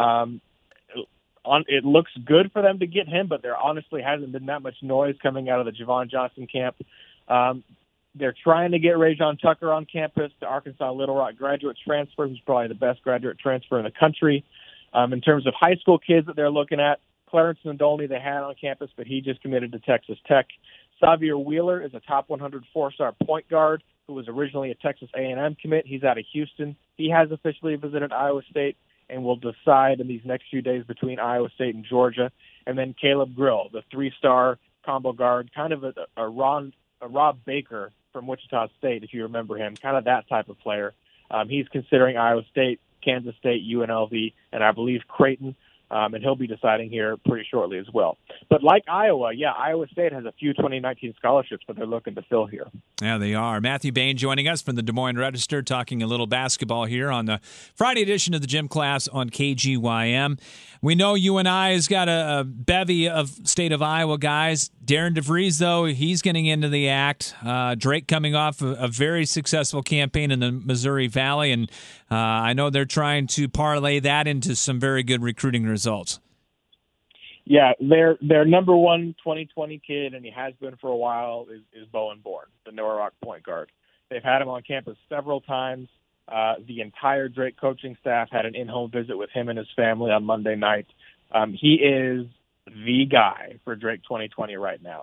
It looks good for them to get him, but there honestly hasn't been that much noise coming out of the Javon Johnson camp. They're trying to get Rajon Tucker on campus, the Arkansas Little Rock graduate transfer, who's probably the best graduate transfer in the country. In terms of high school kids that they're looking at, Clarence Ndolny they had on campus, but he just committed to Texas Tech. Xavier Wheeler is a top 100 4-star point guard who was originally a Texas A&M commit. He's out of Houston. He has officially visited Iowa State. and will decide in these next few days between Iowa State and Georgia. And then Caleb Grill, the 3-star combo guard, kind of a Rob Baker from Wichita State, if you remember him, kind of that type of player. He's considering Iowa State, Kansas State, UNLV, and I believe Creighton. And he'll be deciding here pretty shortly as well. But like Iowa, Iowa State has a few 2019 scholarships that they're looking to fill here. Yeah, they are. Matthew Bain joining us from the Des Moines Register, talking a little basketball here on the Friday edition of the Gym Class on KGYM. We know UNI has got a bevy of State of Iowa guys. Darren DeVries, though, he's getting into the act. Drake coming off a very successful campaign in the Missouri Valley, and I know they're trying to parlay that into some very good recruiting results. Yeah, their number one 2020 kid, and he has been for a while, is Bowen Bourne, the Norwalk point guard. They've had him on campus several times. The entire Drake coaching staff had an in-home visit with him and his family on Monday night. He is the guy for Drake 2020 right now.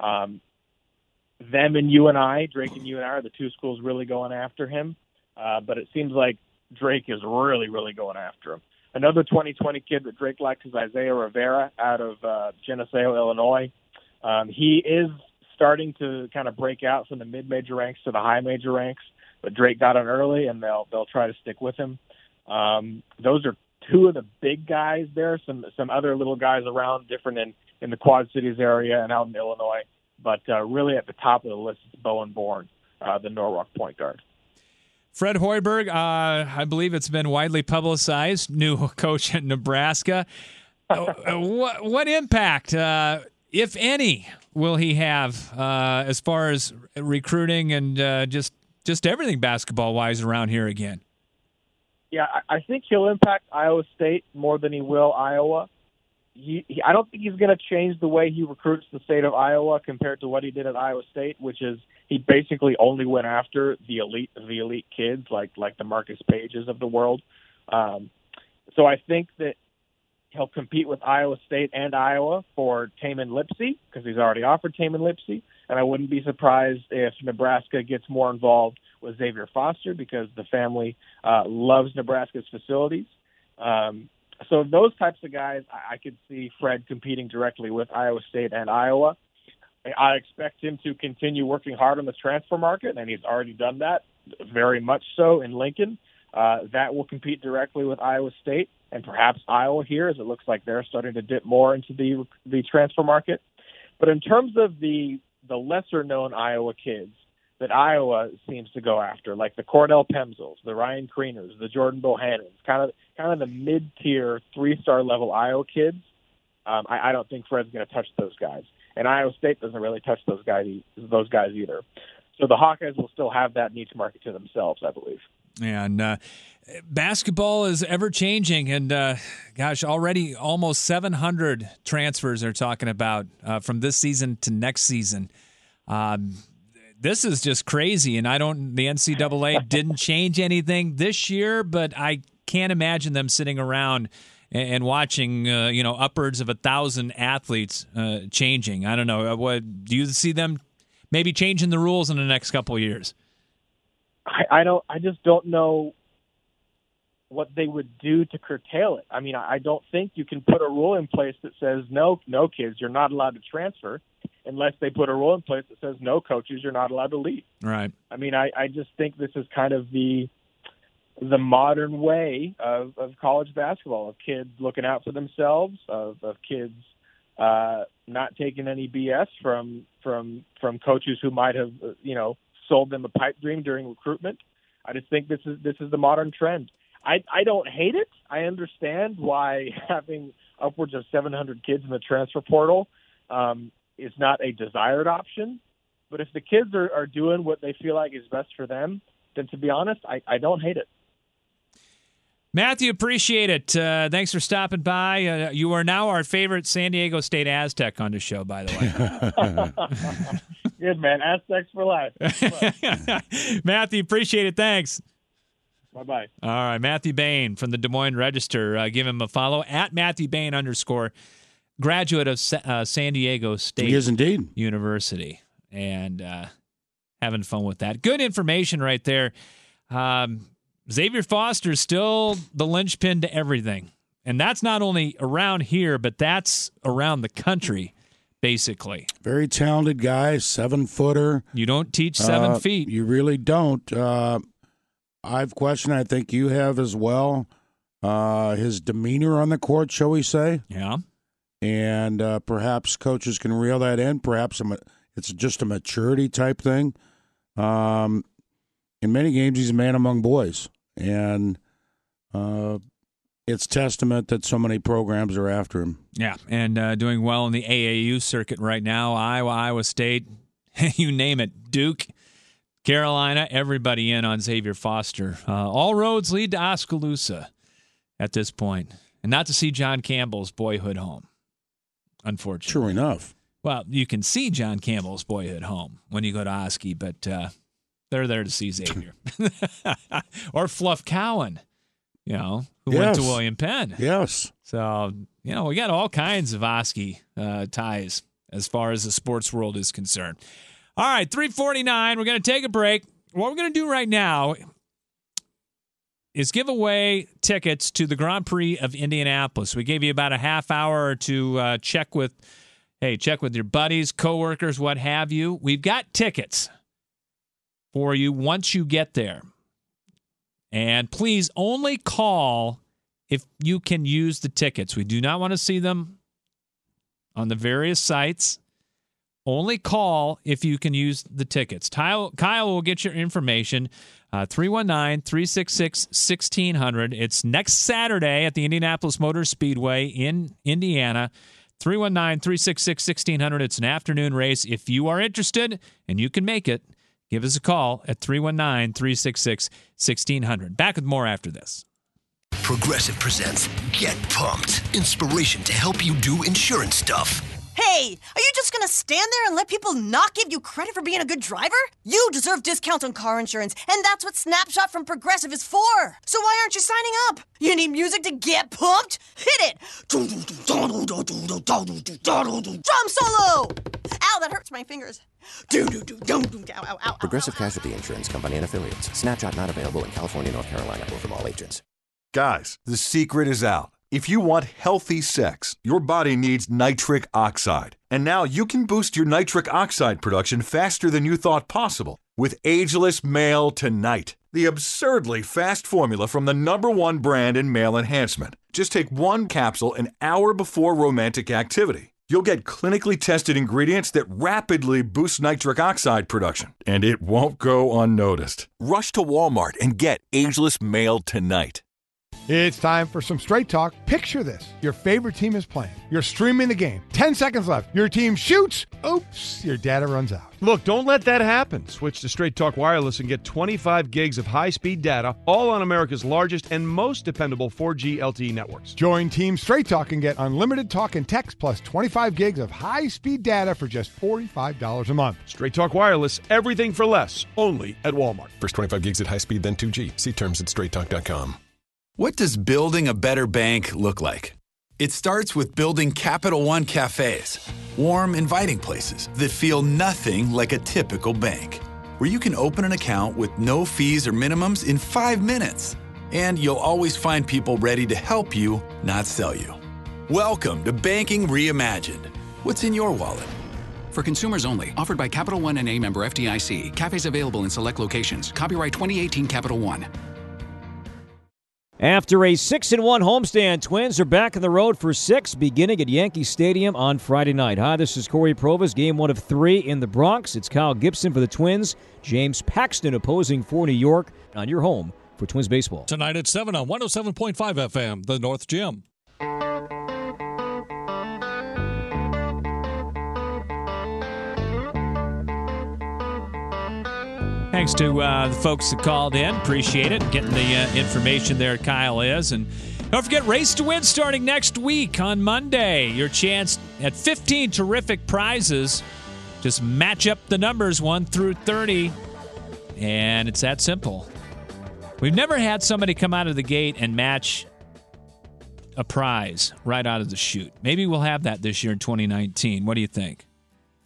Them and UNI, Drake and UNI are the two schools really going after him. But it seems like Drake is really, really going after him. Another 2020 kid that Drake likes is Isaiah Rivera out of Geneseo, Illinois. He is starting to kind of break out from the mid-major ranks to the high-major ranks, but Drake got on early, and they'll try to stick with him. Those are two of the big guys there. Some other little guys around, different in the Quad Cities area and out in Illinois. But really at the top of the list is Bowen Bourne, the Norwalk point guard. Fred Hoiberg, I believe it's been widely publicized, new coach at Nebraska. What impact, if any, will he have as far as recruiting and just everything basketball-wise around here again? Yeah, I think he'll impact Iowa State more than he will Iowa. I don't think he's going to change the way he recruits the state of Iowa compared to what he did at Iowa State, which is he basically only went after the elite kids like the Marcus Pages of the world. So I think that he'll compete with Iowa State and Iowa for Tamin Lipsey because he's already offered Tamin Lipsey, and I wouldn't be surprised if Nebraska gets more involved with Xavier Foster because the family loves Nebraska's facilities. So those types of guys, I could see Fred competing directly with Iowa State and Iowa. I expect him to continue working hard on the transfer market, and he's already done that very much so in Lincoln. That will compete directly with Iowa State and perhaps Iowa here, as it looks like they're starting to dip more into the transfer market. But in terms of the lesser-known Iowa kids that Iowa seems to go after, like the Cordell Pemsels, the Ryan Kreeners, the Jordan Bohannons, kind of the mid-tier 3-star level Iowa kids, I don't think Fred's going to touch those guys. And Iowa State doesn't really touch those guys either. So the Hawkeyes will still have that niche market to themselves, I believe. And basketball is ever-changing, and already almost 700 transfers they're talking about from this season to next season. This is just crazy, and the NCAA didn't change anything this year, but I can't imagine them sitting around and watching, upwards of 1,000 athletes changing. I don't know. Do you see them maybe changing the rules in the next couple of years? I just don't know what they would do to curtail it. I mean, I don't think you can put a rule in place that says no kids, you're not allowed to transfer, unless they put a rule in place that says no coaches, you're not allowed to leave. Right. I mean, I just think this is kind of the modern way of college basketball, of kids looking out for themselves, of kids not taking any BS from coaches who might have sold them a pipe dream during recruitment. I just think this is the modern trend. I don't hate it. I understand why having upwards of 700 kids in the transfer portal is not a desired option. But if the kids are doing what they feel like is best for them, then to be honest, I don't hate it. Matthew, appreciate it. Thanks for stopping by. You are now our favorite San Diego State Aztec on the show, by the way. Good, man. Aztecs for life. Matthew, appreciate it. Thanks. Bye-bye. All right, Matthew Bain from the Des Moines Register. Give him a follow at Matthew Bain _ graduate of San Diego State he is indeed. University. And having fun with that. Good information right there. Xavier Foster is still the linchpin to everything. And that's not only around here, but that's around the country, basically. Very talented guy, 7-footer. You don't teach 7 feet. You really don't. I've questioned, I think you have as well, his demeanor on the court, shall we say. Yeah. And perhaps coaches can reel that in. Perhaps it's just a maturity type thing. In many games, he's a man among boys. And it's testament that so many programs are after him. Yeah, and doing well in the AAU circuit right now. Iowa State, you name it. Duke, Carolina, everybody in on Xavier Foster. All roads lead to Oskaloosa at this point. And not to see John Campbell's boyhood home, unfortunately. True enough. Well, you can see John Campbell's boyhood home when you go to Oski, but they're there to see Xavier. Or Fluff Cowan, who went to William Penn. Yes. So, we got all kinds of Oski ties as far as the sports world is concerned. All right, 3:49. We're going to take a break. What we're going to do right now is give away tickets to the Grand Prix of Indianapolis. We gave you about a half hour to check with your buddies, coworkers, what have you. We've got tickets for you once you get there. And please only call if you can use the tickets. We do not want to see them on the various sites. Only call if you can use the tickets. Kyle will get your information. 319-366-1600. It's next Saturday at the Indianapolis Motor Speedway in Indiana. 319-366-1600. It's an afternoon race. If you are interested and you can make it, give us a call at 319-366-1600. Back with more after this. Progressive presents Get Pumped. Inspiration to help you do insurance stuff. Hey, are you just gonna stand there and let people not give you credit for being a good driver? You deserve discounts on car insurance, and that's what Snapshot from Progressive is for. So why aren't you signing up? You need music to get pumped? Hit it! Drum solo! Ow, that hurts my fingers. Ow, ow. Progressive Casualty Insurance Company and Affiliates. Snapshot not available in California, North Carolina, or from all agents. Guys, the secret is out. If you want healthy sex, your body needs nitric oxide. And now you can boost your nitric oxide production faster than you thought possible with Ageless Male Tonight, the absurdly fast formula from the #1 brand in male enhancement. Just take one capsule an hour before romantic activity. You'll get clinically tested ingredients that rapidly boost nitric oxide production, and it won't go unnoticed. Rush to Walmart and get Ageless Male Tonight. It's time for some Straight Talk. Picture this. Your favorite team is playing. You're streaming the game. 10 seconds left. Your team shoots. Oops, your data runs out. Look, don't let that happen. Switch to Straight Talk Wireless and get 25 gigs of high-speed data, all on America's largest and most dependable 4G LTE networks. Join Team Straight Talk and get unlimited talk and text plus 25 gigs of high-speed data for just $45 a month. Straight Talk Wireless, everything for less, only at Walmart. First 25 gigs at high speed, then 2G. See terms at straighttalk.com. What does building a better bank look like? It starts with building Capital One cafes, warm, inviting places that feel nothing like a typical bank, where you can open an account with no fees or minimums in 5 minutes. And you'll always find people ready to help you, not sell you. Welcome to Banking Reimagined. What's in your wallet? For consumers only. Offered by Capital One N.A. member FDIC. Cafes available in select locations. Copyright 2018 Capital One. After a 6-1 homestand, Twins are back on the road for 6, beginning at Yankee Stadium on Friday night. Hi, this is Corey Provas, game 1 of 3 in the Bronx. It's Kyle Gibson for the Twins, James Paxton opposing for New York on your home for Twins baseball. Tonight at 7 on 107.5 FM, the North Gym. Thanks to the folks that called in. Appreciate it. Getting the information there, Kyle is. And don't forget, Race to Win starting next week on Monday. Your chance at 15 terrific prizes. Just match up the numbers 1 through 30. And it's that simple. We've never had somebody come out of the gate and match a prize right out of the chute. Maybe we'll have that this year in 2019. What do you think?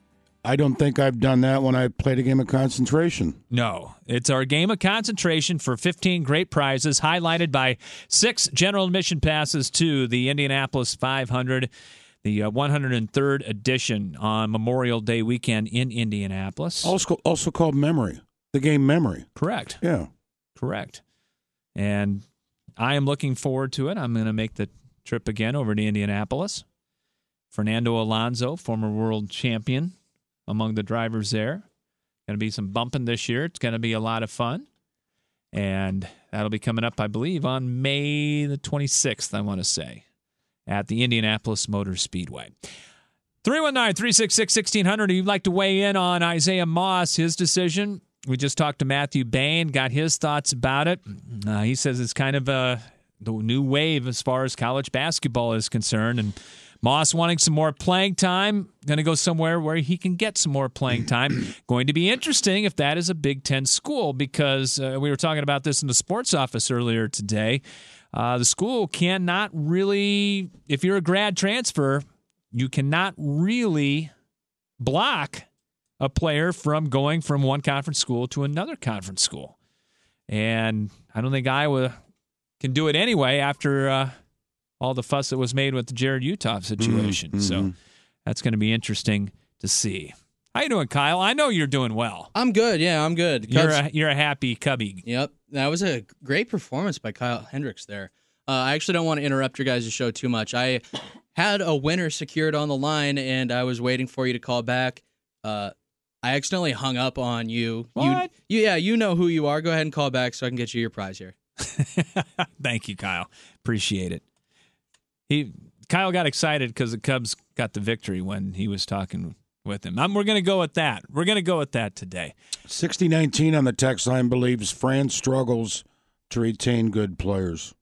I don't think I've done that when I played a game of concentration. No, it's our game of concentration for 15 great prizes, highlighted by 6 general admission passes to the Indianapolis 500, the 103rd edition on Memorial Day weekend in Indianapolis. Also called Memory, the game Memory. Correct. Yeah. Correct. And I am looking forward to it. I'm going to make the trip again over to Indianapolis. Fernando Alonso, former world champion, among the drivers there. Going to be some bumping this year. It's going to be a lot of fun. And that'll be coming up, I believe, on May the 26th, I want to say, at the Indianapolis Motor Speedway. 319-366-1600. If you'd like to weigh in on Isaiah Moss, his decision. We just talked to Matthew Bain, got his thoughts about it. He says it's kind of the new wave as far as college basketball is concerned. And Moss wanting some more playing time, going to go somewhere where he can get some more playing time. Going to be interesting if that is a Big Ten school, because we were talking about this in the sports office earlier today. The school cannot really, if you're a grad transfer, you cannot really block a player from going from one conference school to another conference school. And I don't think Iowa can do it anyway after all the fuss that was made with the Jared Uthoff situation. Mm-hmm. So that's going to be interesting to see. How you doing, Kyle? I know you're doing well. I'm good. Yeah, I'm good. You're a happy Cubby. Yep. That was a great performance by Kyle Hendricks there. I actually don't want to interrupt your guys' show too much. I had a winner secured on the line, and I was waiting for you to call back. I accidentally hung up on you. What? You know who you are. Go ahead and call back so I can get you your prize here. Thank you, Kyle. Appreciate it. Kyle got excited because the Cubs got the victory when he was talking with him. We're going to go with that. We're going to go with that today. 6019 on the text line believes Fran struggles to retain good players.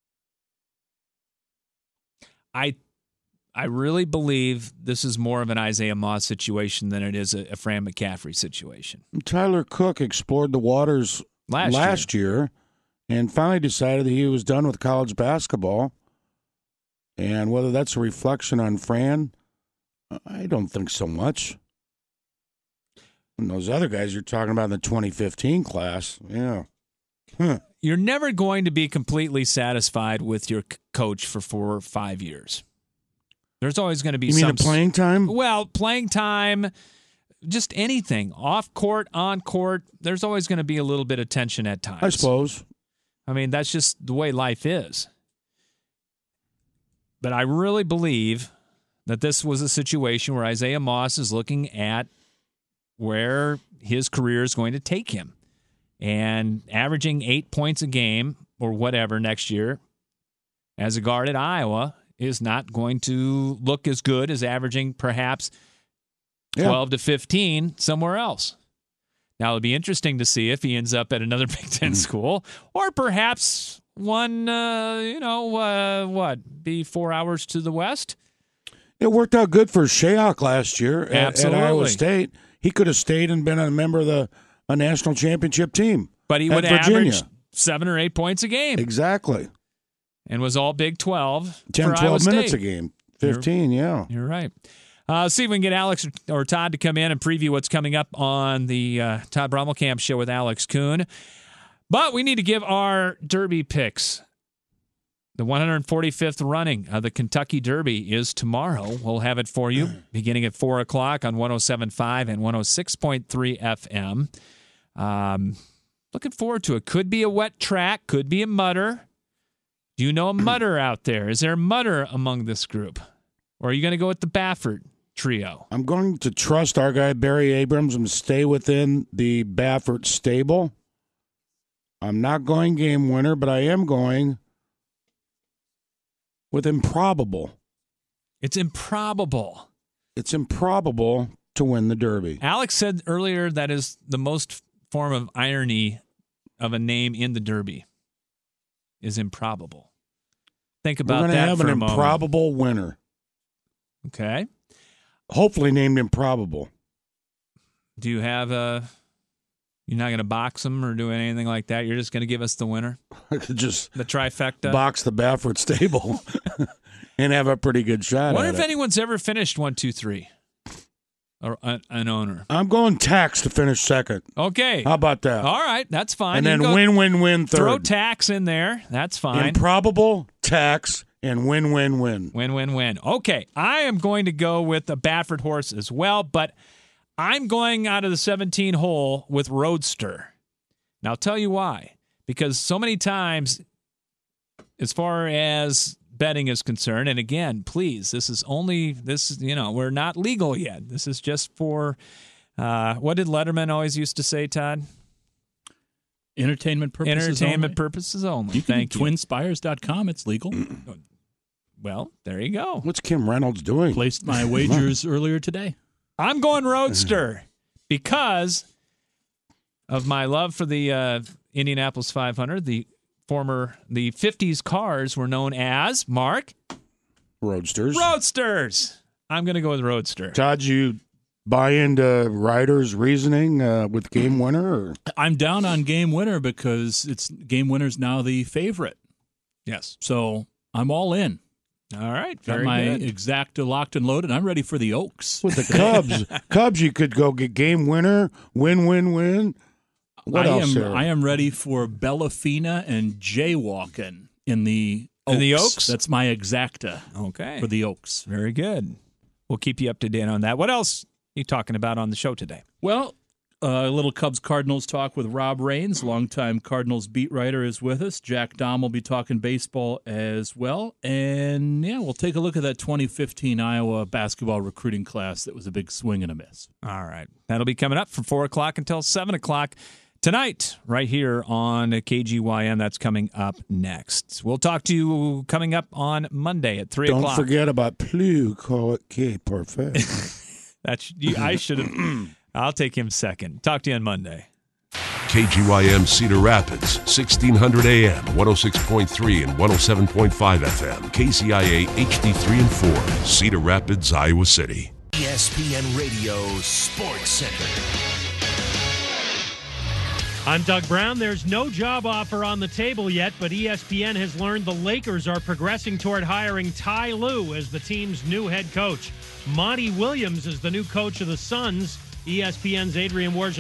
I really believe this is more of an Isaiah Moss situation than it is a Fran McCaffrey situation. Tyler Cook explored the waters last year and finally decided that he was done with college basketball. And whether that's a reflection on Fran, I don't think so much. And those other guys you're talking about in the 2015 class, yeah. Huh. You're never going to be completely satisfied with your coach for 4 or 5 years. There's always going to be some... You mean the playing time? Well, playing time, just anything. Off court, on court, there's always going to be a little bit of tension at times. I suppose. I mean, that's just the way life is. But I really believe that this was a situation where Isaiah Moss is looking at where his career is going to take him. And averaging 8 points a game or whatever next year as a guard at Iowa is not going to look as good as averaging perhaps 12 to 15 somewhere else. Now, it'll be interesting to see if he ends up at another Big Ten school or perhaps one, be 4 hours to the west. It worked out good for Shayok last year at Iowa State. He could have stayed and been a member of a national championship team. But he would average 7 or 8 points a game. Exactly. And was all Big 12 10, for 12 Iowa minutes State. a game. 15, You're right. See if we can get Alex or Todd to come in and preview what's coming up on the Todd Brommelkamp Show with Alex Kuhn. But we need to give our Derby picks. The 145th running of the Kentucky Derby is tomorrow. We'll have it for you beginning at 4 o'clock on 107.5 and 106.3 FM. Looking forward to it. Could be a wet track. Could be a mudder. Do you know a mudder out there? Is there a mudder among this group? Or are you going to go with the Baffert trio? I'm going to trust our guy Barry Abrams and stay within the Baffert stable. I'm not going game winner, but I am going with improbable. It's improbable. It's improbable to win the Derby. Alex said earlier that is the most form of irony of a name in the Derby is improbable. Think about that for a moment. We're going to have an improbable winner. Okay. Hopefully named improbable. Do you have a... You're not going to box them or do anything like that? You're just going to give us the winner? I could just... The trifecta? Box the Baffert stable and have a pretty good shot I wonder at if anyone's ever finished 1, 2, 3 an owner? I'm going Tax to finish second. Okay. How about that? All right, that's fine. And then win third. Throw Tax in there. That's fine. Improbable, Tax, and win. Win. Okay, I am going to go with the Baffert horse as well, but I'm going out of the 17 hole with Roadster. Now, I'll tell you why. Because so many times, as far as betting is concerned, and again, please, we're not legal yet. This is just for, what did Letterman always used to say, Todd? Entertainment purposes only. You can twinspires.com. It's legal. Well, there you go. What's Kim Reynolds doing? Placed my wagers earlier today. I'm going Roadster because of my love for the Indianapolis 500. The 50s cars were known as, Mark? Roadsters. I'm going to go with Roadster. Todd, you buy into Ryder's reasoning with Game Winner? Or? I'm down on Game Winner because Game Winner's now the favorite. Yes. So I'm all in. All right. Got Very my good. Exacta locked and loaded. I'm ready for the Oaks. With the Cubs, you could go get Game Winner, win. What else? I am ready for Bellafina and jaywalking in the Oaks. In the Oaks? That's my Exacta. Okay. For the Oaks. Very good. We'll keep you up to date on that. What else are you talking about on the show today? Well, a little Cubs-Cardinals talk with Rob Raines, longtime Cardinals beat writer, is with us. Jack Dahm will be talking baseball as well. And, yeah, we'll take a look at that 2015 Iowa basketball recruiting class that was a big swing and a miss. All right. That'll be coming up from 4 o'clock until 7 o'clock tonight, right here on KGYM. That's coming up next. We'll talk to you coming up on Monday at 3 o'clock. Don't forget about Plus Quai Parfait. I should have. I'll take him second. Talk to you on Monday. KGYM Cedar Rapids, 1600 AM, 106.3 and 107.5 FM. KCIA HD3 and 4, Cedar Rapids, Iowa City. ESPN Radio Sports Center. I'm Doug Brown. There's no job offer on the table yet, but ESPN has learned the Lakers are progressing toward hiring Ty Lue as the team's new head coach. Monty Williams is the new coach of the Suns. ESPN's Adrian Wojnarowski